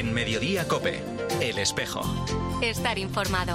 En Mediodía COPE, El Espejo. Estar informado.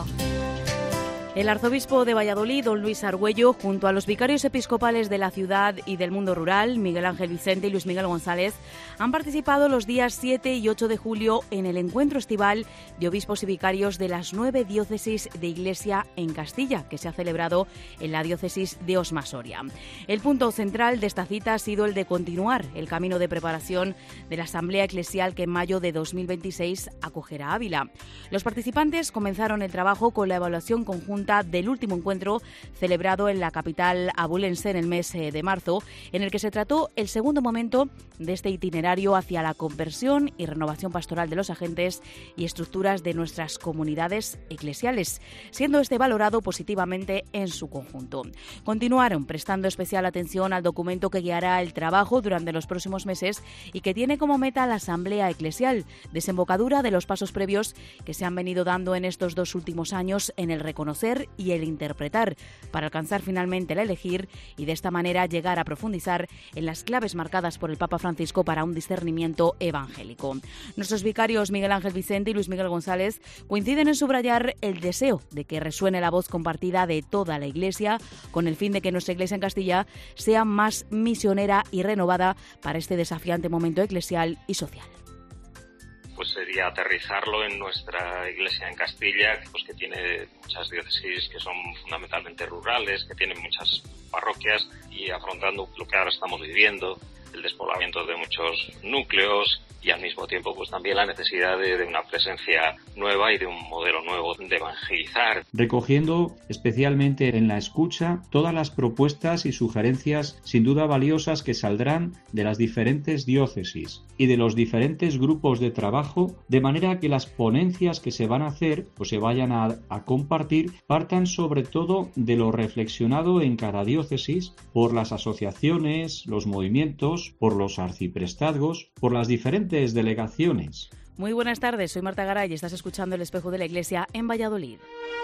El arzobispo de Valladolid, don Luis Argüello, junto a los vicarios episcopales de la ciudad y del mundo rural, Miguel Ángel Vicente y Luis Miguel González, han participado los días 7 y 8 de julio en el encuentro estival de obispos y vicarios de las 9 diócesis de Iglesia en Castilla, que se ha celebrado en la diócesis de Osma-Soria. El punto central de esta cita ha sido el de continuar el camino de preparación de la Asamblea Eclesial que en mayo de 2026 acogerá Ávila. Los participantes comenzaron el trabajo con la evaluación conjunta del último encuentro celebrado en la capital abulense en el mes de marzo, en el que se trató el segundo momento de este itinerario hacia la conversión y renovación pastoral de los agentes y estructuras de nuestras comunidades eclesiales, siendo este valorado positivamente en su conjunto. Continuaron prestando especial atención al documento que guiará el trabajo durante los próximos meses y que tiene como meta la Asamblea Eclesial, desembocadura de los pasos previos que se han venido dando en estos 2 últimos años en el reconocer y el interpretar, para alcanzar finalmente el elegir y de esta manera llegar a profundizar en las claves marcadas por el Papa Francisco para un discernimiento evangélico. Nuestros vicarios Miguel Ángel Vicente y Luis Miguel González coinciden en subrayar el deseo de que resuene la voz compartida de toda la Iglesia con el fin de que nuestra Iglesia en Castilla sea más misionera y renovada para este desafiante momento eclesial y social. Pues sería aterrizarlo en nuestra Iglesia en Castilla, pues que tiene muchas diócesis que son fundamentalmente rurales, que tienen muchas parroquias, y afrontando lo que ahora estamos viviendo, el despoblamiento de muchos núcleos y al mismo tiempo pues también la necesidad de una presencia nueva y de un modelo nuevo de evangelizar. Recogiendo especialmente en la escucha todas las propuestas y sugerencias sin duda valiosas que saldrán de las diferentes diócesis y de los diferentes grupos de trabajo, de manera que las ponencias que se van a hacer o se vayan a compartir partan sobre todo de lo reflexionado en cada diócesis por las asociaciones, los movimientos, por los arciprestazgos, por las diferentes delegaciones. Muy buenas tardes, soy Marta Garay y estás escuchando El Espejo de la Iglesia en Valladolid.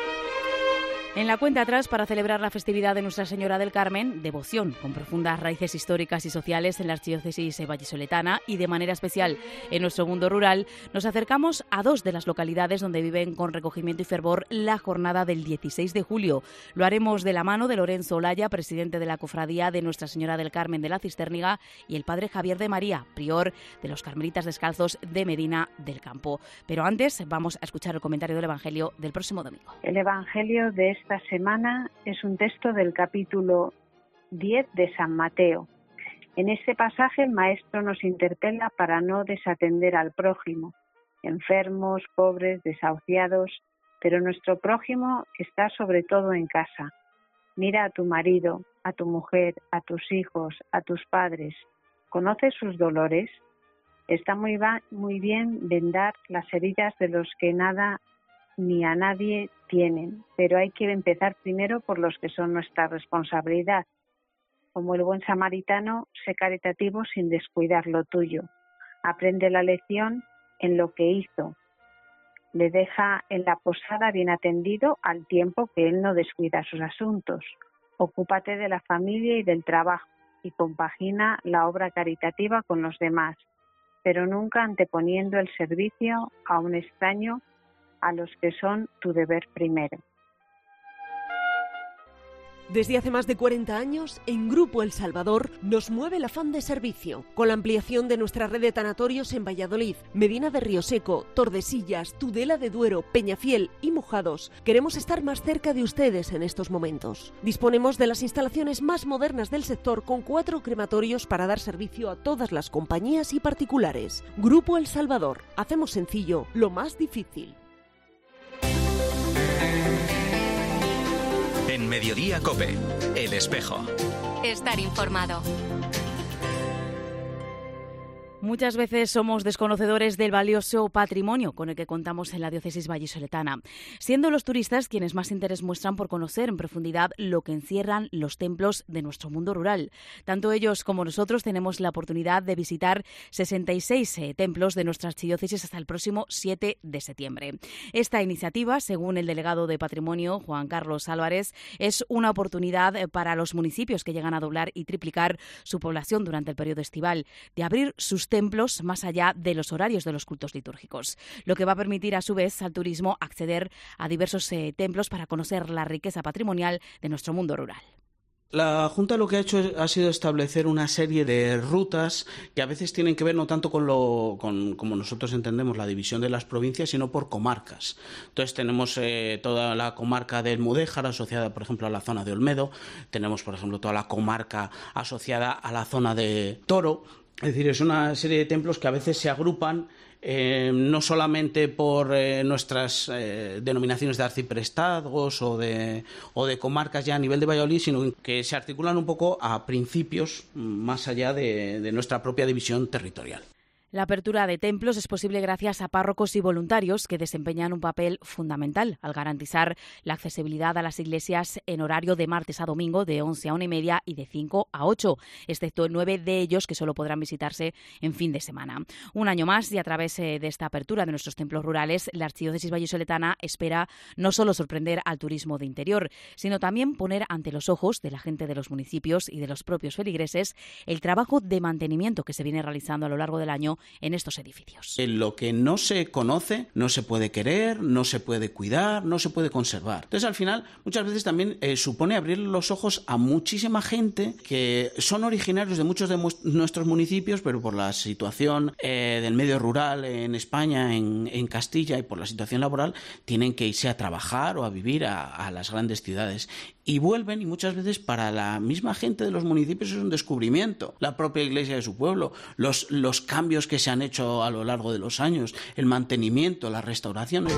En la cuenta atrás para celebrar la festividad de Nuestra Señora del Carmen, devoción con profundas raíces históricas y sociales en la archidiócesis vallisoletana y de manera especial en nuestro mundo rural, nos acercamos a 2 de las localidades donde viven con recogimiento y fervor la jornada del 16 de julio. Lo haremos de la mano de Lorenzo Olaya, presidente de la Cofradía de Nuestra Señora del Carmen de la Cisterniga, y el padre Javier de María, prior de los Carmelitas Descalzos de Medina del Campo. Pero antes vamos a escuchar el comentario del Evangelio del próximo domingo. El Evangelio de esta semana es un texto del capítulo 10 de San Mateo. En este pasaje el Maestro nos interpela para no desatender al prójimo, enfermos, pobres, desahuciados, pero nuestro prójimo está sobre todo en casa. Mira a tu marido, a tu mujer, a tus hijos, a tus padres. ¿Conoces sus dolores? Está muy bien vendar las heridas de los que nada ni a nadie tienen, pero hay que empezar primero por los que son nuestra responsabilidad. Como el buen samaritano, sé caritativo sin descuidar lo tuyo. Aprende la lección en lo que hizo. Le deja en la posada bien atendido al tiempo que él no descuida sus asuntos. Ocúpate de la familia y del trabajo y compagina la obra caritativa con los demás, pero nunca anteponiendo el servicio a un extraño, a los que son tu deber primero. Desde hace más de 40 años, en Grupo El Salvador nos mueve el afán de servicio, con la ampliación de nuestra red de tanatorios en Valladolid, Medina de Rioseco, Tordesillas, Tudela de Duero, Peñafiel y Mojados. Queremos estar más cerca de ustedes en estos momentos. Disponemos de las instalaciones más modernas del sector, con 4 crematorios para dar servicio a todas las compañías y particulares. Grupo El Salvador. Hacemos sencillo lo más difícil. En Mediodía COPE, El Espejo. Estar informado. Muchas veces somos desconocedores del valioso patrimonio con el que contamos en la diócesis vallisoletana, siendo los turistas quienes más interés muestran por conocer en profundidad lo que encierran los templos de nuestro mundo rural. Tanto ellos como nosotros tenemos la oportunidad de visitar 66 templos de nuestra archidiócesis hasta el próximo 7 de septiembre. Esta iniciativa, según el delegado de Patrimonio, Juan Carlos Álvarez, es una oportunidad para los municipios que llegan a doblar y triplicar su población durante el periodo estival, de abrir sus templos más allá de los horarios de los cultos litúrgicos, lo que va a permitir a su vez al turismo acceder a diversos templos para conocer la riqueza patrimonial de nuestro mundo rural. La Junta lo que ha hecho ha sido establecer una serie de rutas que a veces tienen que ver no tanto con como nosotros entendemos la división de las provincias, sino por comarcas. Entonces tenemos toda la comarca del Mudéjar asociada, por ejemplo, a la zona de Olmedo. Tenemos, por ejemplo, toda la comarca asociada a la zona de Toro. Es decir, es una serie de templos que a veces se agrupan no solamente por nuestras denominaciones de arciprestazgos o de comarcas ya a nivel de Valladolid, sino que se articulan un poco a principios más allá de nuestra propia división territorial. La apertura de templos es posible gracias a párrocos y voluntarios que desempeñan un papel fundamental al garantizar la accesibilidad a las iglesias en horario de martes a domingo de 11 a 1:30 y de 5 a 8, excepto 9 de ellos que solo podrán visitarse en fin de semana. Un año más y a través de esta apertura de nuestros templos rurales, la Archidiócesis vallisoletana espera no solo sorprender al turismo de interior, sino también poner ante los ojos de la gente de los municipios y de los propios feligreses el trabajo de mantenimiento que se viene realizando a lo largo del año en estos edificios. Lo que no se conoce no se puede querer, no se puede cuidar, no se puede conservar. Entonces, al final, muchas veces también supone abrir los ojos a muchísima gente que son originarios de muchos de nuestros municipios, pero por la situación del medio rural en España, en Castilla, y por la situación laboral, tienen que irse a trabajar o a vivir a las grandes ciudades. Y vuelven, y muchas veces para la misma gente de los municipios es un descubrimiento. La propia iglesia de su pueblo, los cambios que se han hecho a lo largo de los años, el mantenimiento, las restauraciones.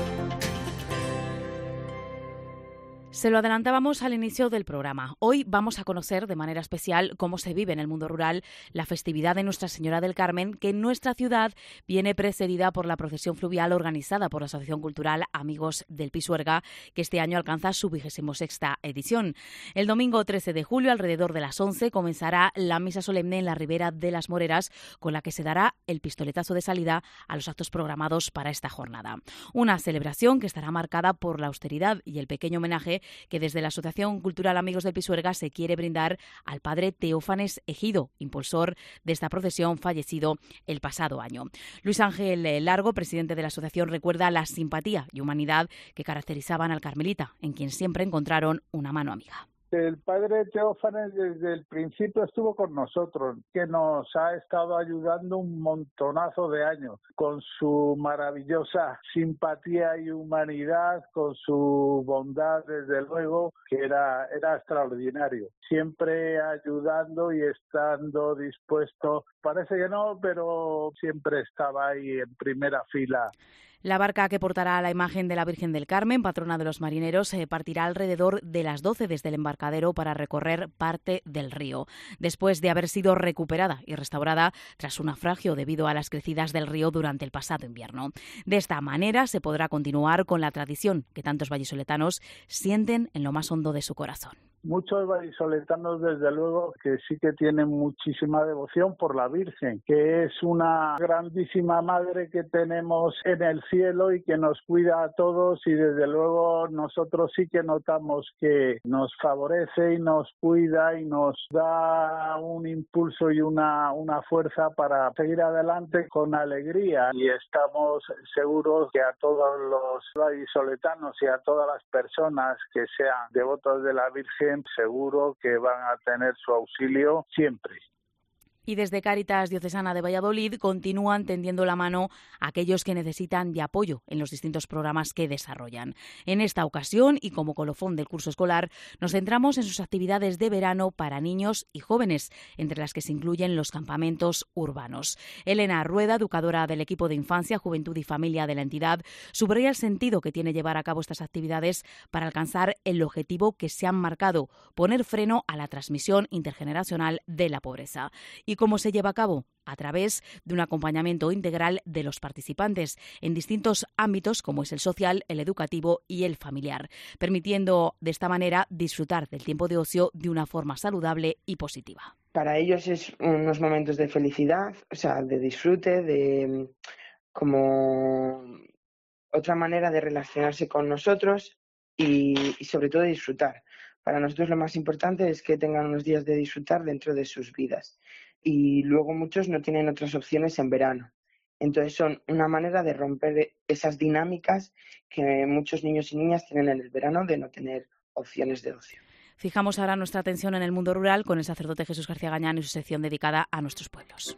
Se lo adelantábamos al inicio del programa. Hoy vamos a conocer de manera especial cómo se vive en el mundo rural la festividad de Nuestra Señora del Carmen, que en nuestra ciudad viene precedida por la procesión fluvial organizada por la Asociación Cultural Amigos del Pisuerga, que este año alcanza su 26ª edición. El domingo 13 de julio, alrededor de las 11, comenzará la misa solemne en la Ribera de las Moreras, con la que se dará el pistoletazo de salida a los actos programados para esta jornada. Una celebración que estará marcada por la austeridad y el pequeño homenaje que desde la Asociación Cultural Amigos del Pisuerga se quiere brindar al padre Teófanes Ejido, impulsor de esta procesión, fallecido el pasado año. Luis Ángel Largo, presidente de la asociación, recuerda la simpatía y humanidad que caracterizaban al carmelita, en quien siempre encontraron una mano amiga. El padre Teófanes desde el principio estuvo con nosotros, que nos ha estado ayudando un montonazo de años, con su maravillosa simpatía y humanidad, con su bondad, desde luego, que era extraordinario. Siempre ayudando y estando dispuesto, parece que no, pero siempre estaba ahí en primera fila. La barca que portará la imagen de la Virgen del Carmen, patrona de los marineros, partirá alrededor de las 12 desde el embarcadero para recorrer parte del río, después de haber sido recuperada y restaurada tras un naufragio debido a las crecidas del río durante el pasado invierno. De esta manera se podrá continuar con la tradición que tantos vallisoletanos sienten en lo más hondo de su corazón. Muchos vallisoletanos, desde luego, que sí que tienen muchísima devoción por la Virgen, que es una grandísima madre que tenemos en el cielo y que nos cuida a todos, y desde luego nosotros sí que notamos que nos favorece y nos cuida y nos da un impulso y una fuerza para seguir adelante con alegría, y estamos seguros que a todos los vallisoletanos y a todas las personas que sean devotos de la Virgen, seguro que van a tener su auxilio siempre. Y desde Cáritas Diocesana de Valladolid continúan tendiendo la mano a aquellos que necesitan de apoyo en los distintos programas que desarrollan. En esta ocasión, y como colofón del curso escolar, nos centramos en sus actividades de verano para niños y jóvenes, entre las que se incluyen los campamentos urbanos. Elena Rueda, educadora del equipo de Infancia, Juventud y Familia de la entidad, subraya el sentido que tiene llevar a cabo estas actividades para alcanzar el objetivo que se han marcado: poner freno a la transmisión intergeneracional de la pobreza. ¿Y cómo se lleva a cabo? A través de un acompañamiento integral de los participantes en distintos ámbitos, como es el social, el educativo y el familiar, permitiendo de esta manera disfrutar del tiempo de ocio de una forma saludable y positiva. Para ellos es unos momentos de felicidad, o sea, de disfrute, de como otra manera de relacionarse con nosotros y sobre todo de disfrutar, para nosotros lo más importante es que tengan unos días de disfrutar dentro de sus vidas. Y luego muchos no tienen otras opciones en verano. Entonces son una manera de romper esas dinámicas que muchos niños y niñas tienen en el verano de no tener opciones de ocio. Fijamos ahora nuestra atención en el mundo rural con el sacerdote Jesús García Gañán y su sección dedicada a nuestros pueblos.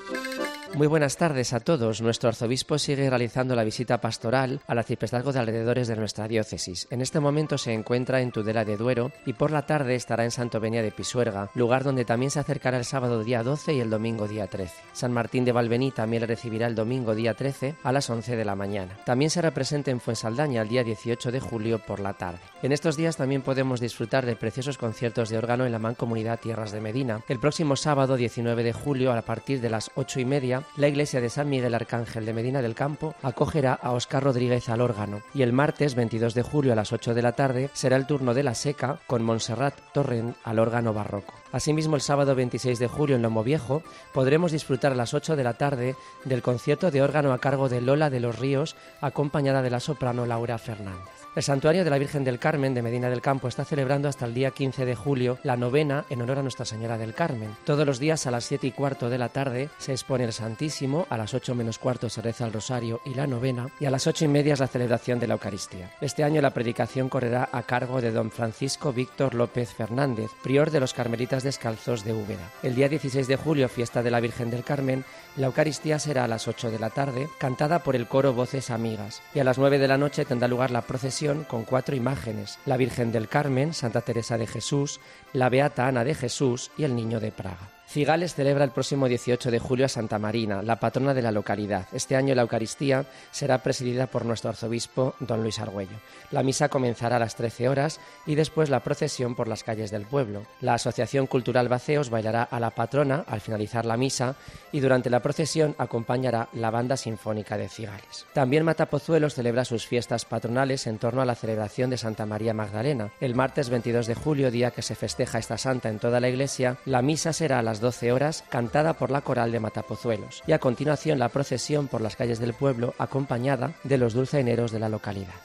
Muy buenas tardes a todos. Nuestro arzobispo sigue realizando la visita pastoral al arciprestazgo de alrededores de nuestra diócesis. En este momento se encuentra en Tudela de Duero y por la tarde estará en Santovenia de Pisuerga, lugar donde también se acercará el sábado día 12 y el domingo día 13. San Martín de Valvení también le recibirá el domingo día 13 a las 11 de la mañana. También será presente en Fuensaldaña el día 18 de julio por la tarde. En estos días también podemos disfrutar de preciosos conciertos de órgano en la Mancomunidad Tierras de Medina. El próximo sábado 19 de julio a partir de las 8:30 la iglesia de San Miguel Arcángel de Medina del Campo acogerá a Óscar Rodríguez al órgano y el martes 22 de julio a las 8 de la tarde será el turno de la Seca con Montserrat Torrent al órgano barroco. Asimismo, el sábado 26 de julio en Lomoviejo podremos disfrutar a las 8 de la tarde del concierto de órgano a cargo de Lola de los Ríos acompañada de la soprano Laura Fernández. El Santuario de la Virgen del Carmen de Medina del Campo está celebrando hasta el día 15 de julio la novena en honor a Nuestra Señora del Carmen. Todos los días a las 7:15 de la tarde se expone el Santísimo, a las 8:15 se reza el Rosario y la novena y a las 8:30 es la celebración de la Eucaristía. Este año la predicación correrá a cargo de don Francisco Víctor López Fernández, prior de los Carmelitas Descalzos de Úbeda. El día 16 de julio, fiesta de la Virgen del Carmen, la Eucaristía será a las 8 de la tarde, cantada por el coro Voces Amigas, y a las 9 de la noche tendrá lugar la procesión con 4 imágenes: la Virgen del Carmen, Santa Teresa de Jesús, la Beata Ana de Jesús y el Niño de Praga. Cigales celebra el próximo 18 de julio a Santa Marina, la patrona de la localidad. Este año la Eucaristía será presidida por nuestro arzobispo, don Luis Argüello. La misa comenzará a las 13 horas y después la procesión por las calles del pueblo. La Asociación Cultural Baceos bailará a la patrona al finalizar la misa y durante la procesión acompañará la Banda Sinfónica de Cigales. También Matapozuelos celebra sus fiestas patronales en torno a la celebración de Santa María Magdalena. El martes 22 de julio, día que se festeja esta santa en toda la iglesia, la misa será a las 12 horas, cantada por la coral de Matapozuelos, y a continuación la procesión por las calles del pueblo acompañada de los dulzaineros de la localidad.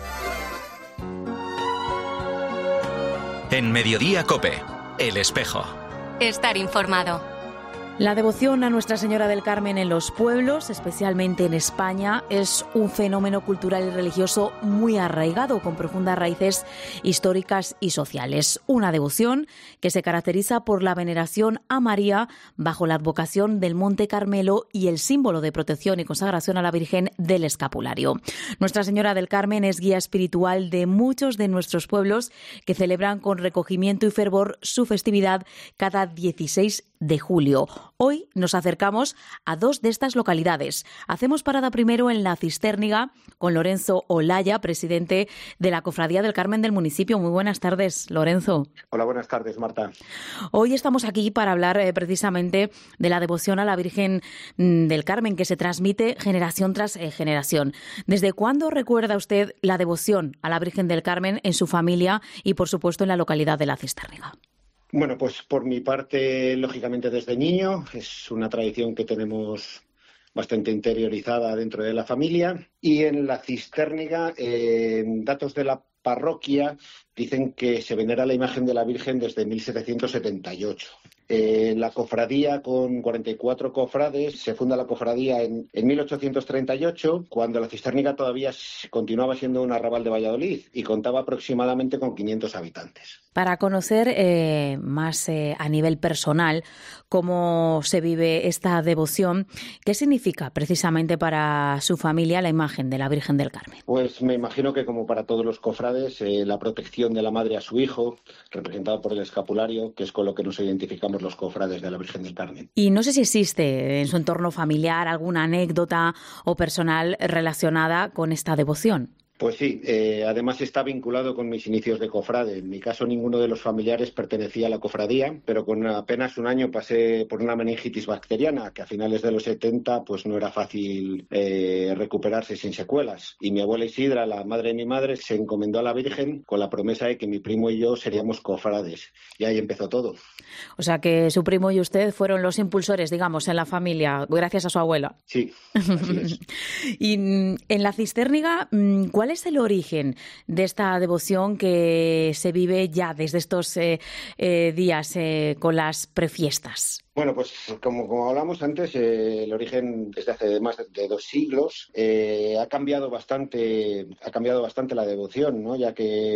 En Mediodía COPE, El Espejo. Estar informado. La devoción a Nuestra Señora del Carmen en los pueblos, especialmente en España, es un fenómeno cultural y religioso muy arraigado, con profundas raíces históricas y sociales. Una devoción que se caracteriza por la veneración a María bajo la advocación del Monte Carmelo y el símbolo de protección y consagración a la Virgen del Escapulario. Nuestra Señora del Carmen es guía espiritual de muchos de nuestros pueblos que celebran con recogimiento y fervor su festividad cada 16 de julio. Hoy nos acercamos a 2 de estas localidades. Hacemos parada primero en La Cistérniga con Lorenzo Olaya, presidente de la Cofradía del Carmen del municipio. Muy buenas tardes, Lorenzo. Hola, buenas tardes, Marta. Hoy estamos aquí para hablar precisamente de la devoción a la Virgen del Carmen que se transmite generación tras generación. ¿Desde cuándo recuerda usted la devoción a la Virgen del Carmen en su familia y, por supuesto, en la localidad de La Cistérniga? Bueno, pues por mi parte, lógicamente desde niño, es una tradición que tenemos bastante interiorizada dentro de la familia. Y en La Cistérniga, datos de la parroquia dicen que se venera la imagen de la Virgen desde 1778. La cofradía, con 44 cofrades, se funda la cofradía en 1838, cuando La Cistérniga todavía continuaba siendo un arrabal de Valladolid y contaba aproximadamente con 500 habitantes. Para conocer más a nivel personal cómo se vive esta devoción, ¿qué significa precisamente para su familia la imagen de la Virgen del Carmen? Pues me imagino que, como para todos los cofrades, la protección de la madre a su hijo, representado por el escapulario, que es con lo que nos identificamos los cofrades de la Virgen del Carmen. Y no sé si existe en su entorno familiar alguna anécdota o personal relacionada con esta devoción. Pues sí, además está vinculado con mis inicios de cofrade. En mi caso, ninguno de los familiares pertenecía a la cofradía, pero con apenas un año pasé por una meningitis bacteriana, que a finales de los 70 pues no era fácil recuperarse sin secuelas. Y mi abuela Isidra, la madre de mi madre, se encomendó a la Virgen con la promesa de que mi primo y yo seríamos cofrades. Y ahí empezó todo. O sea que su primo y usted fueron los impulsores, digamos, en la familia, gracias a su abuela. Sí, así es. Y en La Cistérniga, ¿cuál es el origen de esta devoción que se vive ya desde estos días con las prefiestas? Bueno, pues como hablamos antes, el origen desde hace más de 2 siglos ha cambiado bastante la devoción, ¿no? Ya que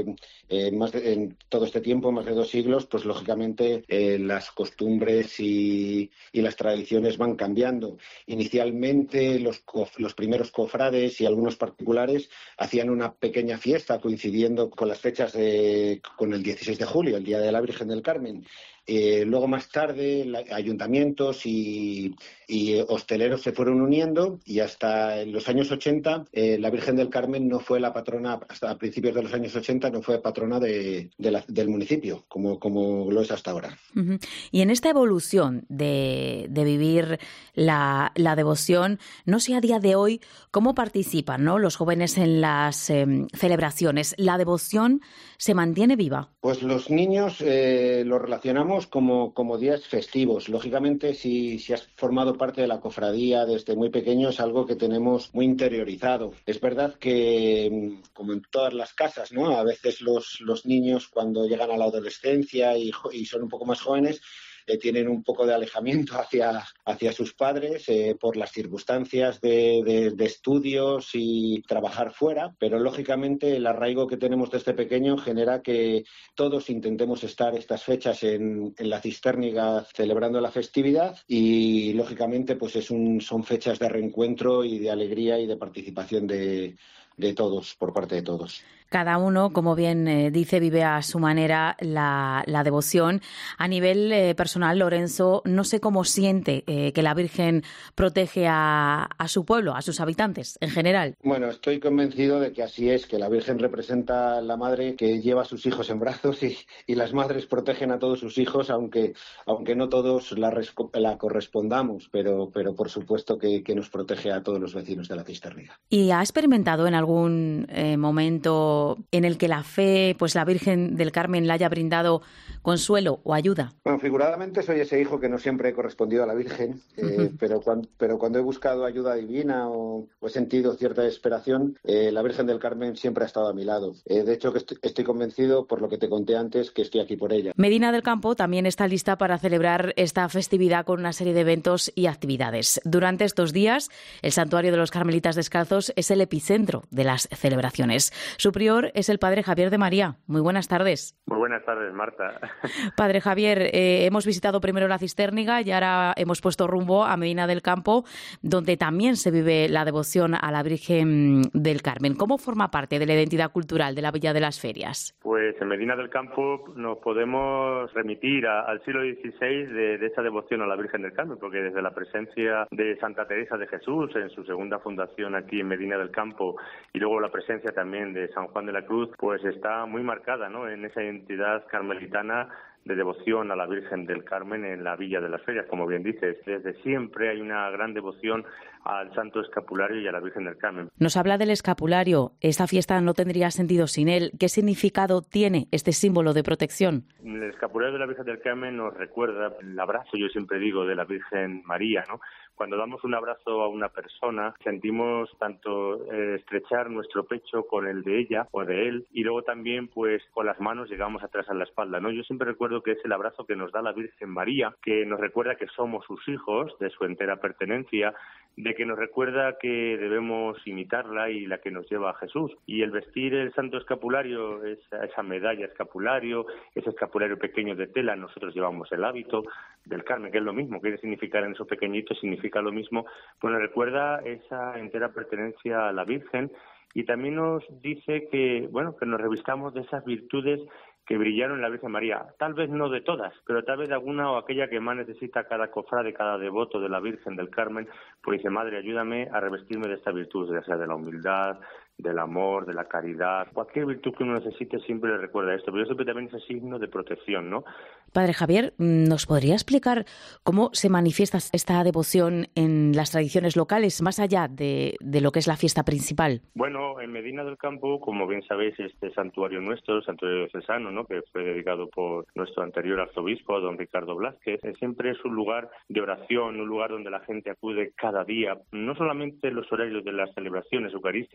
en todo este tiempo, más de 2 siglos, pues lógicamente las costumbres y las tradiciones van cambiando. Inicialmente los primeros cofrades y algunos particulares hacían una pequeña fiesta coincidiendo con las fechas con el 16 de julio, el Día de la Virgen del Carmen. Luego más tarde ayuntamientos y hosteleros se fueron uniendo y hasta en los años 80 la Virgen del Carmen no fue la patrona, hasta principios de los años 80 no fue patrona del municipio como lo es hasta ahora. Uh-huh. Y en esta evolución de vivir la devoción, no sé a día de hoy cómo participan, ¿no?, los jóvenes en las celebraciones. ¿La devoción se mantiene viva? Pues los niños lo relacionamos como días festivos. Lógicamente, si has formado parte de la cofradía desde muy pequeño, es algo que tenemos muy interiorizado. Es verdad que, como en todas las casas, ¿no?, a veces los niños, cuando llegan a la adolescencia y son un poco más jóvenes, tienen un poco de alejamiento hacia sus padres por las circunstancias de estudios y trabajar fuera, pero lógicamente el arraigo que tenemos desde pequeño genera que todos intentemos estar estas fechas en la Cistérniga celebrando la festividad y lógicamente pues son fechas de reencuentro y de alegría y de participación de todos, por parte de todos. Cada uno, como bien dice, vive a su manera la devoción. A nivel personal, Lorenzo, no sé cómo siente que la Virgen protege a su pueblo, a sus habitantes en general. Bueno, estoy convencido de que así es, que la Virgen representa a la madre que lleva a sus hijos en brazos y las madres protegen a todos sus hijos, aunque no todos la correspondamos, pero por supuesto que nos protege a todos los vecinos de la Cistérniga. ¿Y ha experimentado en algún momento en el que la fe, pues la Virgen del Carmen, le haya brindado consuelo o ayuda? Bueno, figuradamente soy ese hijo que no siempre he correspondido a la Virgen, pero cuando he buscado ayuda divina o he sentido cierta desesperación, la Virgen del Carmen siempre ha estado a mi lado. De hecho, que estoy convencido, por lo que te conté antes, que estoy aquí por ella. Medina del Campo también está lista para celebrar esta festividad con una serie de eventos y actividades. Durante estos días, el Santuario de los Carmelitas Descalzos es el epicentro de las celebraciones. Su prior es el Padre Javier de María. Muy buenas tardes. Muy buenas tardes, Marta. Padre Javier, hemos visitado primero la Cistérniga y ahora hemos puesto rumbo a Medina del Campo, donde también se vive la devoción a la Virgen del Carmen. ¿Cómo forma parte de la identidad cultural de la Villa de las Ferias? Pues en Medina del Campo nos podemos remitir al siglo XVI de esa devoción a la Virgen del Carmen, porque desde la presencia de Santa Teresa de Jesús en su segunda fundación aquí en Medina del Campo y luego la presencia también de San Juan de la Cruz, pues está muy marcada, ¿no?, en esa identidad carmelitana de devoción a la Virgen del Carmen en la Villa de las Ferias, como bien dices. Desde siempre hay una gran devoción al Santo Escapulario y a la Virgen del Carmen. Nos habla del escapulario. Esta fiesta no tendría sentido sin él. ¿Qué significado tiene este símbolo de protección? El escapulario de la Virgen del Carmen nos recuerda el abrazo, yo siempre digo, de la Virgen María, ¿no? Cuando damos un abrazo a una persona, sentimos tanto estrechar nuestro pecho con el de ella o de él, y luego también, pues, con las manos llegamos atrás a la espalda, ¿no? Yo siempre recuerdo que es el abrazo que nos da la Virgen María, que nos recuerda que somos sus hijos, de su entera pertenencia, de que nos recuerda que debemos imitarla y la que nos lleva a Jesús. Y el vestir el santo escapulario, esa medalla escapulario, ese escapulario pequeño de tela, nosotros llevamos el hábito del Carmen, que es lo mismo, quiere significar en esos pequeñitos, significa lo mismo, pues nos recuerda esa entera pertenencia a la Virgen y también nos dice que, bueno, que nos revistamos de esas virtudes que brillaron en la Virgen María, tal vez no de todas, pero tal vez de alguna o aquella que más necesita cada cofrade, cada devoto de la Virgen del Carmen, pues dice, Madre, ayúdame a revestirme de esta virtud, ya sea de la humildad, del amor, de la caridad, cualquier virtud que uno necesite siempre le recuerda esto, pero yo siempre también es signo de protección, ¿no? Padre Javier, ¿nos podría explicar cómo se manifiesta esta devoción en las tradiciones locales, más allá de lo que es la fiesta principal? Bueno, en Medina del Campo, como bien sabéis, este santuario nuestro, el santuario diocesano, ¿no?, que fue dedicado por nuestro anterior arzobispo, don Ricardo Blázquez, siempre es un lugar de oración, un lugar donde la gente acude cada día, no solamente en los horarios de las celebraciones eucarísticas, para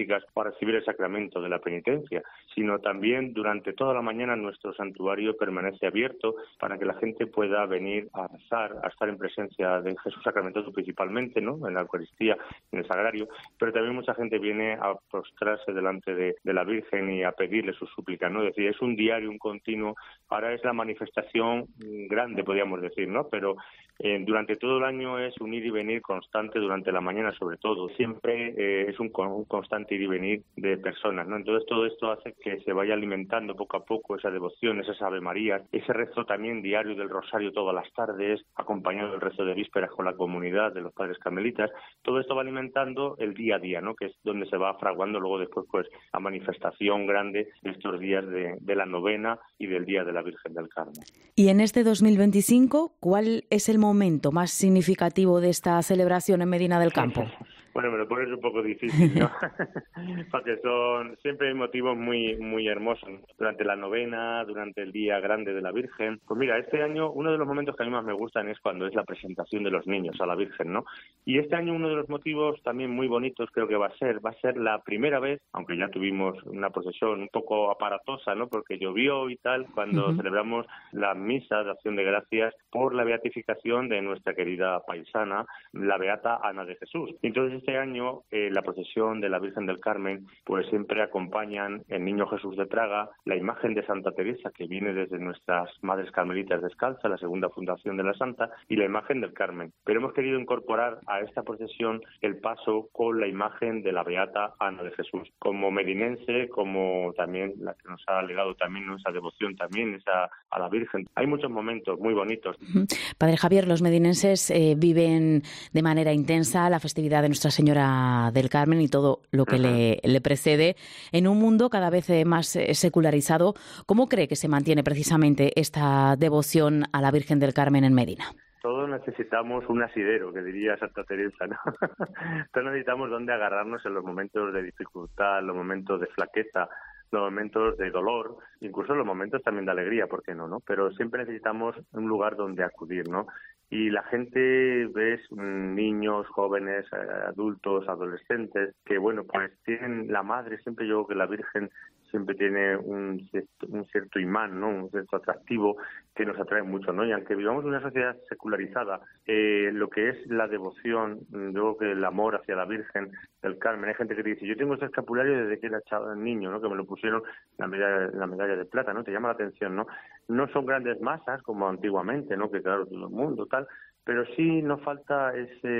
recibir el sacramento de la penitencia, sino también durante toda la mañana nuestro santuario permanece abierto para que la gente pueda venir a rezar, a estar en presencia de Jesús sacramentado principalmente, ¿no?, en la Eucaristía, en el Sagrario, pero también mucha gente viene a postrarse delante de la Virgen y a pedirle sus súplicas, ¿no? Es decir, es un diario, un continuo. Ahora es la manifestación grande, podríamos decir, ¿no? Pero durante todo el año es un ir y venir constante, durante la mañana sobre todo. Siempre es un constante ir y venir de personas, ¿no? Entonces todo esto hace que se vaya alimentando poco a poco esa devoción, esas Ave Marías, ese rezo también diario del Rosario todas las tardes, acompañado del rezo de vísperas con la comunidad de los padres carmelitas. Todo esto va alimentando el día a día, ¿no?, que es donde se va fraguando luego después pues la manifestación grande de estos días de la novena y del Día de la Virgen del Carmen. Y en este 2025, ¿cuál es el momento más significativo de esta celebración en Medina del Campo? Bueno, me lo pones un poco difícil, ¿no? Porque siempre hay motivos muy, muy hermosos. Durante la novena, durante el Día Grande de la Virgen. Pues mira, este año uno de los momentos que a mí más me gustan es cuando es la presentación de los niños a la Virgen, ¿no? Y este año uno de los motivos también muy bonitos creo que va a ser la primera vez, aunque ya tuvimos una procesión un poco aparatosa, ¿no?, porque llovió y tal, cuando celebramos la misa de acción de gracias por la beatificación de nuestra querida paisana, la beata Ana de Jesús. Entonces este año la procesión de la Virgen del Carmen pues siempre acompañan el Niño Jesús de Praga, la imagen de Santa Teresa que viene desde nuestras Madres Carmelitas Descalzas, la segunda fundación de la Santa, y la imagen del Carmen. Pero hemos querido incorporar a esta procesión el paso con la imagen de la beata Ana de Jesús, como medinense, como también la que nos ha legado también esa devoción también a la Virgen. Hay muchos momentos muy bonitos. Padre Javier, los medinenses viven de manera intensa la festividad de Nuestra Señora del Carmen y todo lo que le precede en un mundo cada vez más secularizado. ¿Cómo cree que se mantiene precisamente esta devoción a la Virgen del Carmen en Medina? Todos necesitamos un asidero, que diría Santa Teresa, ¿no? Todos necesitamos donde agarrarnos en los momentos de dificultad, los momentos de flaqueza, los momentos de dolor, incluso los momentos también de alegría, ¿por qué no, no? Pero siempre necesitamos un lugar donde acudir, ¿no? Y la gente, ves, niños, jóvenes, adultos, adolescentes, que bueno, pues tienen la madre, siempre yo creo que la Virgen siempre tiene un cierto imán, ¿no?, un cierto atractivo que nos atrae mucho, ¿no? Y aunque vivamos en una sociedad secularizada, lo que es la devoción, yo creo que el amor hacia la Virgen del Carmen, hay gente que te dice, yo tengo ese escapulario desde que era niño, ¿no?, que me lo pusieron la medalla de plata, ¿no? Te llama la atención, ¿no? No son grandes masas como antiguamente, ¿no?, que claro, todo el mundo, tal, pero sí nos falta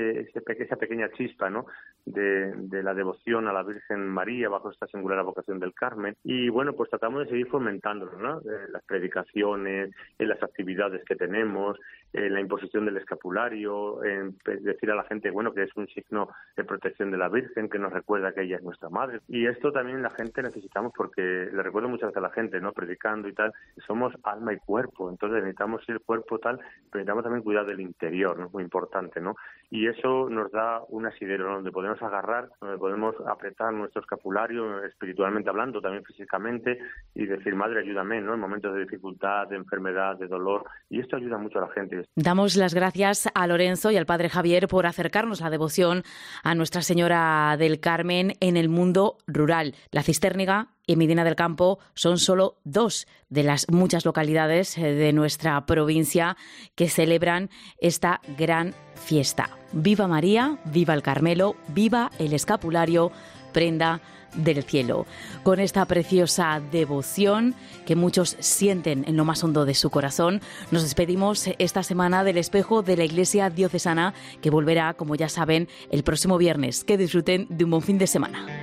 esa pequeña chispa, ¿no?, de la devoción a la Virgen María bajo esta singular vocación del Carmen. Y bueno, pues tratamos de seguir fomentándolo, ¿no?, las predicaciones, en las actividades que tenemos, en la imposición del escapulario, en decir a la gente, bueno, que es un signo de protección de la Virgen, que nos recuerda que ella es nuestra madre. Y esto también la gente necesitamos, porque le recuerdo muchas veces a la gente, ¿no?, predicando y tal, somos alma y cuerpo, entonces necesitamos ser cuerpo tal, pero necesitamos también cuidar del interior, ¿no?, es muy importante, ¿no? Y eso nos da un asidero, ¿no?, donde podemos agarrar, donde podemos apretar nuestro escapulario, espiritualmente hablando, también físicamente, y decir, madre, ayúdame, ¿no?, en momentos de dificultad, de enfermedad, de dolor, y esto ayuda mucho a la gente. Damos las gracias a Lorenzo y al Padre Javier por acercarnos la devoción a Nuestra Señora del Carmen en el mundo rural. La Cistérniga y Medina del Campo son solo dos de las muchas localidades de nuestra provincia que celebran esta gran fiesta. ¡Viva María! ¡Viva el Carmelo! ¡Viva el escapulario! Prenda del cielo. Con esta preciosa devoción que muchos sienten en lo más hondo de su corazón, nos despedimos esta semana del Espejo de la Iglesia Diocesana, que volverá, como ya saben, el próximo viernes. Que disfruten de un buen fin de semana.